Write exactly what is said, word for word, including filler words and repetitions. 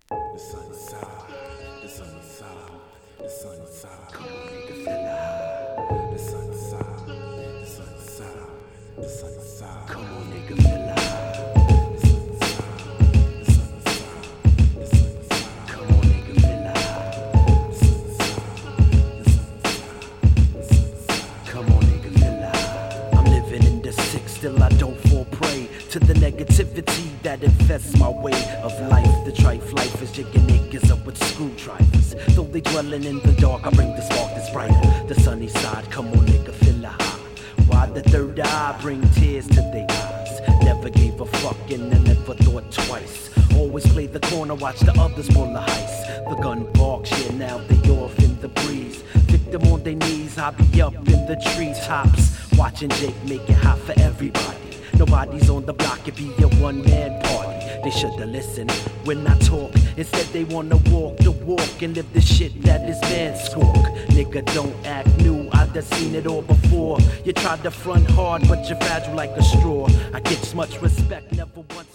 The sunny side, the sunny side, the sunny side. Come on, nigga, feel high. The sunny side, the sunny side, the sunny side. Come on, nigga, feel high. The sunny side, the sunny side, the sunny side. Come on, nigga, feel high. The sunny side, the sunny side, the sunny side. Come on, nigga, feel high. I'm living in the six, still I don't fall prey to the negativity that infests my way of life. The trife life is jigging niggas up with screwdrivers. Though they dwelling in the dark, I bring the spark that's brighter. The sunny side, come on nigga, feel a high. Why the third eye bring tears to their eyes? Never gave a fuck and I never thought twice. Always play the corner, watch the others pull the heist. The gun barks, yeah, now they off in the breeze. Victim on their knees, I be up in the treetops. Watching Jake make it hot for everybody. Nobody's on the block, it be a one-man party. They shoulda listened when I talk. Instead they wanna walk the walk and live the shit that is man squawk. Nigga, don't act new, I done seen it all before. You tried to front hard, but you're fragile like a straw. I get much respect, never once